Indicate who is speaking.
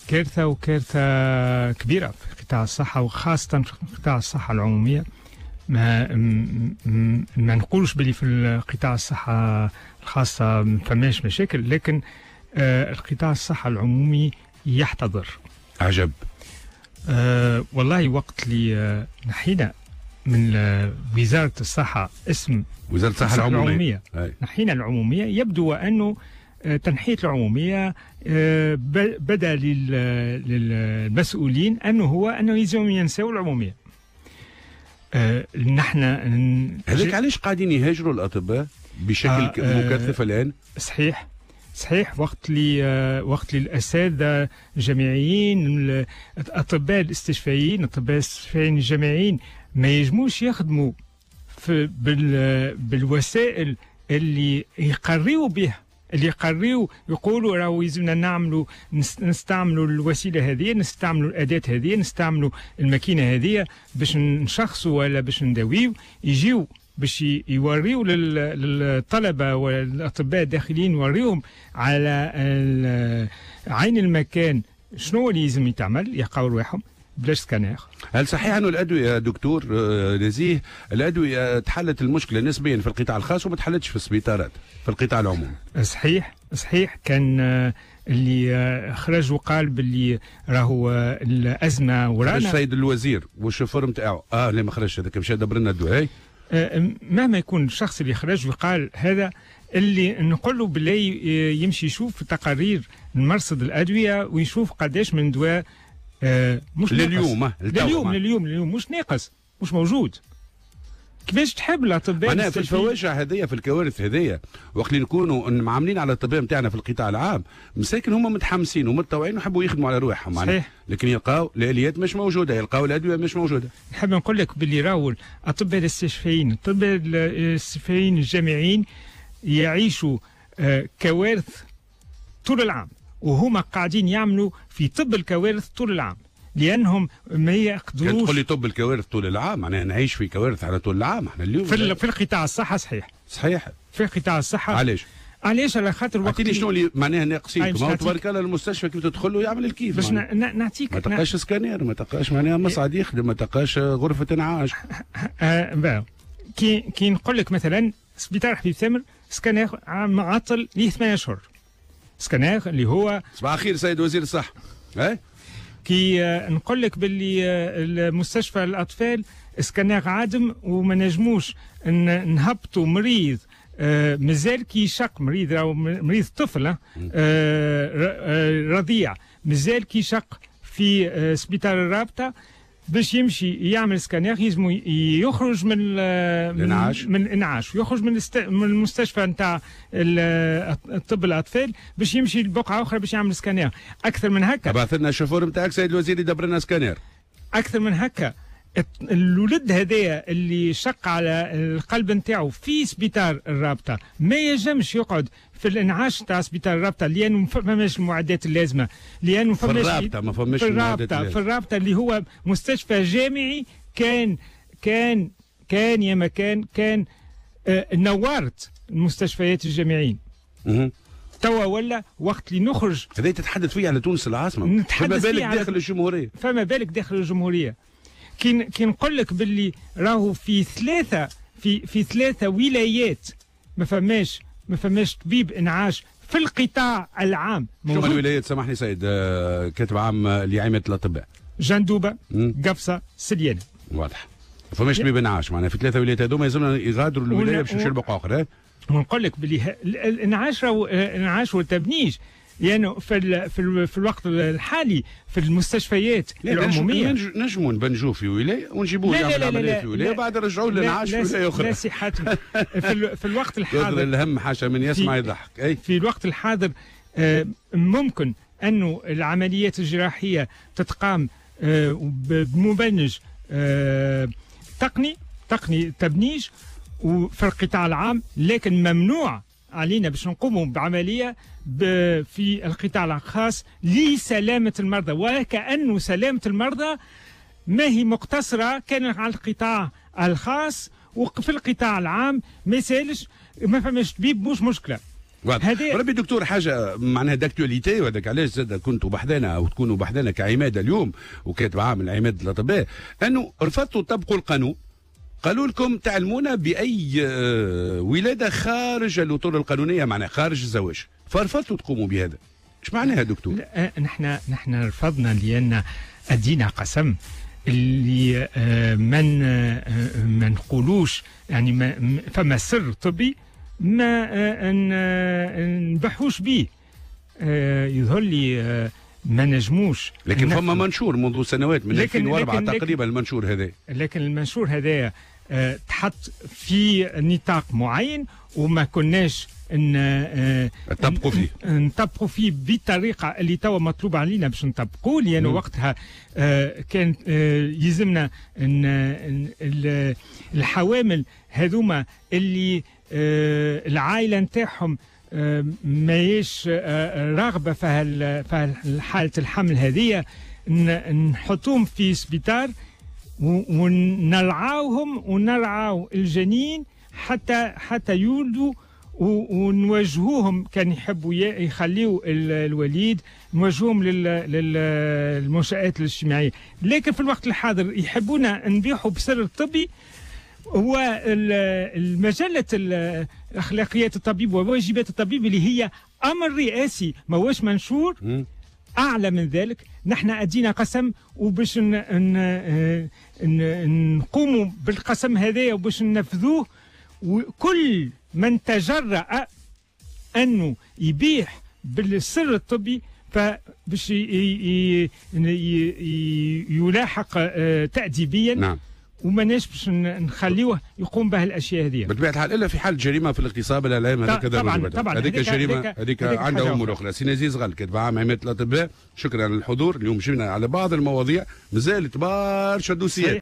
Speaker 1: كارثة، وكارثة كبيرة في قطاع الصحة، وخاصة في قطاع الصحة العمومية. ما نقولش بلي في قطاع الصحة الخاصة ما فماش مشاكل، لكن القطاع الصحة العمومي يحتضر.
Speaker 2: عجب.
Speaker 1: والله وقت اللي نحينا من وزارة الصحة اسم
Speaker 2: وزارة الصحة العمومية،
Speaker 1: نحينا العمومية، يبدو أنه تنحية العمومية بدا للمسؤولين أنه يلزم ينسوا العمومية. نحن
Speaker 2: هذاك علاش قاعدين يهاجروا الأطباء بشكل مكثف الآن؟
Speaker 1: صحيح. وقت اللي الأساتذة الجامعيين، الأطباء الاستشفائيين الجامعيين ما يجموش يخدموا بالوسائل اللي يقرروا بها، اللي يقرروا يقولوا راهو يلزمنا نستعملوا الوسيله هذه، نستعملوا الاداه هذه، نستعملوا الماكينه هذه باش نشخصوا ولا باش نداويو، يجيو باش يوريوا للطلبه والاطباء الداخلين، يوريهم على عين المكان شنو اللي لازم يتعمل، يلقاو رواحهم بلاش سكانير.
Speaker 2: هل صحيح انه الادويه دكتور نزيه، الادويه تحلت المشكله نسبيا في القطاع الخاص وما تحلتش في السبيطارات في القطاع العمومي؟
Speaker 1: صحيح. كان اللي خرج وقال باللي راهو الازمه ورانا.
Speaker 2: السيد الوزير والشوفور نتاعو لا ما خرجش، هذاك مشى دبر لنا الدواء.
Speaker 1: مهما يكون الشخص اللي خرج وقال هذا، اللي نقول له باللي يمشي يشوف في تقارير المرصد الادويه ويشوف قداش من دواء مش لليوم مش ناقص، مش موجود. كيفاش تحب الاطباء
Speaker 2: معناها في الفواجع هذيا، في الكوارث هذيا، وقت اللي نكونوا معاملين على الاطباء نتاعنا في القطاع العام مساكن هما متحمسين ومتطوعين ويحبوا يخدموا على رواحهم،
Speaker 1: صحيح.
Speaker 2: لكن يلقاو الاليات مش موجوده، يلقاو الادويه مش موجوده.
Speaker 1: نحب نقول لك باللي راهو الاطباء الاستشفائيين الجامعيين يعيشوا كوارث طول العام، وهما قاعدين يعملوا في طب الكوارث طول العام، لانهم ما يقدروش.
Speaker 2: تقول لي طب الكوارث طول العام، معناها نعيش في كوارث على طول العام احنا اليوم
Speaker 1: في القطاع الصحه. صحيح في قطاع الصحه.
Speaker 2: علاش
Speaker 1: على خاطر وقت
Speaker 2: اعطيني شنو اللي معناها ناقصين؟ ما هو تبارك الله المستشفى كيف تدخل له يعمل الكيف،
Speaker 1: باش نعطيك.
Speaker 2: ما تلقاش سكانير، ما تلقاش معناها مصعد يخدم، ما تلقاش غرفه انعاش.
Speaker 1: كي نقول لك مثلا سبيطار حبيب ثامر سكانير معطل ليه 8 اشهر. سكانير اللي هو
Speaker 2: صباح الخير سيد وزير الصحه.
Speaker 1: كي نقول لك باللي المستشفى الاطفال سكانير عادم وما نجموش نهبطوا مريض مازال كي يشق مريض او مريض طفل رضيع مازال كي يشق في سبيطار الرابطه باش يمشي يعمل سكانير، يلزم يخرج من الانعاش ويخرج من المستشفى نتاع الطب الاطفال باش يمشي لبقعه اخرى باش يعمل سكانير. اكثر من هكا
Speaker 2: ابعث لنا الشوفور نتاعك سيد الوزير يدبر لنا سكانير.
Speaker 1: اكثر من هكا الولد هذايا اللي شق على القلب نتاعو في سبيطار الرابطه ما ينجمش يقعد في الانعاش تاع سبيطار الرابطه، لانه ما فماش المعدات اللازمه، لانه
Speaker 2: في الرابطه ما فماش المعدات اللازمه.
Speaker 1: في الرابطه اللي هو مستشفى جامعي كان يا مكان كان نورت المستشفيات الجامعيين. توا ولا وقت اللي نخرج
Speaker 2: هذا تتحدث فيه على تونس العاصمه، فما بالك داخل الجمهوريه،
Speaker 1: فما بالك داخل الجمهوريه. كي نقول لك باللي راهو في ثلاثه ولايات ما فماش طبيب انعاش في القطاع العام.
Speaker 2: شو الولايات سامحني سيد كاتب عام لعامة الاطباء؟
Speaker 1: جندوبه، قفصه، سليانه.
Speaker 2: واضح. ما فماش طبيب انعاش، معناها في ثلاثه ولايات هذوما يلزمنا يغادروا الولايه باش يمشيو لبقعه اخرى.
Speaker 1: ونقول لك باللي الانعاش راهو انعاش والتبنيش، لانه يعني في الوقت الحالي في المستشفيات العموميه
Speaker 2: نجموا نبنجوه في ولايه ونجيبوه يعمل عمليه في ولايه بعد نرجعوه للانعاش في ولايه اخرى.
Speaker 1: لا صحة في الوقت الحاضر
Speaker 2: الهم حاشا من يسمع يضحك.
Speaker 1: في الوقت الحاضر ممكن انه العمليات الجراحيه تتقام بمبنج تقني تبنيج وفي القطاع العام، لكن ممنوع علينا باش نقوموا بعمليه في القطاع الخاص لسلامه المرضى، وكأنه سلامه المرضى ما هي مقتصره كان على القطاع الخاص، وفي القطاع العام ما فماش طبيب مش مشكله.
Speaker 2: ربي دكتور حاجه معناها داكتواليتي، وهذاك علاش زاد كنتوا بحذانا او تكونوا بحذانا كعماده اليوم وكاتب عام العماده الاطباء، انه رفضتوا تطبقوا القانون. قالوا لكم تعلمونا باي ولاده خارج الاطر القانونيه، معناها خارج الزواج، فرفضتوا تقوموا بهذا. ايش معناها دكتور؟
Speaker 1: نحن رفضنا لان ادينا قسم اللي ما نقولوش، يعني فما سر طبي ما نبحوش به. يظهر لي ما نجموش،
Speaker 2: لكن فما منشور منذ سنوات من 2004 تقريبا المنشور هذا، لكن
Speaker 1: المنشور هذا تحط في نطاق معين وما كناش نطبقوا فيه بالطريقه اللي توا مطلوب علينا باش نطبقوا، لانه وقتها كان يلزمنا الحوامل هذوما اللي العائله نتاعهم ماهيش راغبه في حاله الحمل هذه، نحطوهم في سبيطار ونرعاوهم ونرعاو الجنين حتى يولدوا، ونوجهوهم كان يحبوا يخليوا الوليد نوجهوهم للمنشآت الاجتماعية. لكن في الوقت الحاضر يحبونا نبيحوا بسر الطبي. هو المجلة الأخلاقيات الطبيب وواجبات الطبيب اللي هي أمر رئاسي ما هوش منشور. أعلى من ذلك نحن أدينا قسم وباش نقوموا بالقسم هذا وباش ننفذوه، وكل من تجرأ أنه يبيح بالسر الطبي فباش يلاحق تأديبيا.
Speaker 2: نعم.
Speaker 1: وماناش باش نخليوه يقوم به الاشياء هذه
Speaker 2: بطبيعه الحال، الا في حال جريمه في الاغتصاب الاعلام، هذاك
Speaker 1: طبعا
Speaker 2: هذيك الجريمه هذيك عندها امور اخرى. سي نزيز غل كاتب عام عماده الاطباء، شكرا للحضور. اليوم جينا على بعض المواضيع، مازالت برشا دوسيات.